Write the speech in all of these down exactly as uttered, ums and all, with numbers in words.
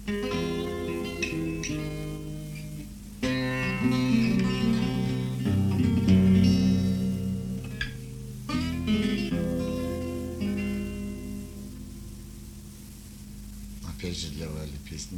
Опять же для Вали песни.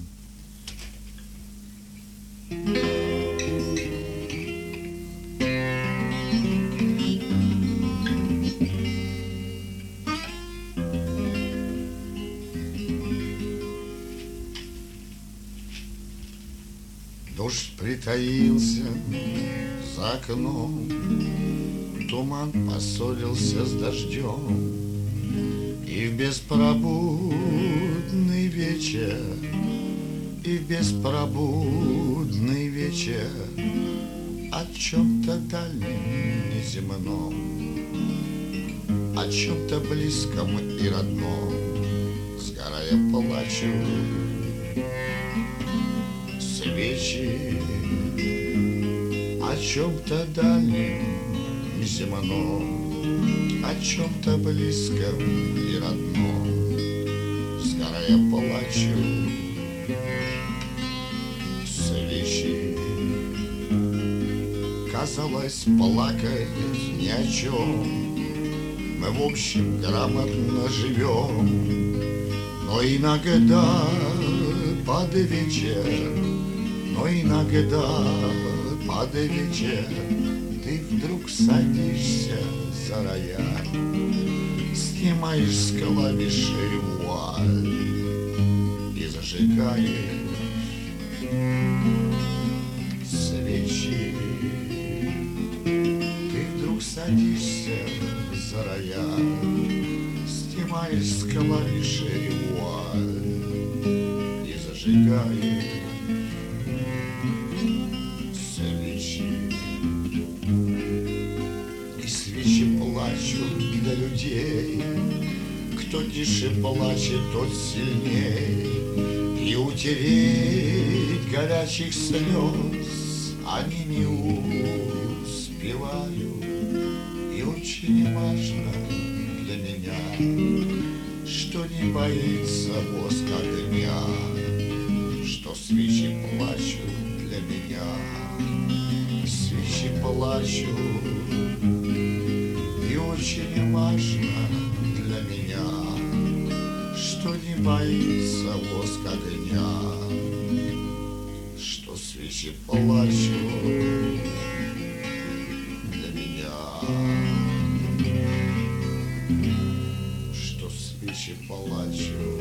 Дождь притаился за окном, туман поссорился с дождем, и в беспробудный вечер, и в беспробудный вечер о чем-то дальнем неземном, о чем-то близком и родном, сгорая плачу свечи, о чем-то дальнем неземном, о чем-то близком и родном, сгорая плачу свечи. Казалось, плакать ни о чем, мы в общем грамотно живем, но иногда под вечер, но иногда под вечер ты вдруг садишься за рояль, снимаешь с клавиши вуаль и зажигаешь свечи. Ты вдруг садишься за рояль, снимаешь с клавиши вуаль и зажигаешь свечи. Плачут для людей, кто тише плачет, тот сильней, и утереть горячих слез они не успевают. И очень важно для меня, что не боится воск огня, что свечи плачут для меня, свечи плачут. И очень важно для меня, что не боится воск огня, что свечи плачут для меня, что свечи плачут.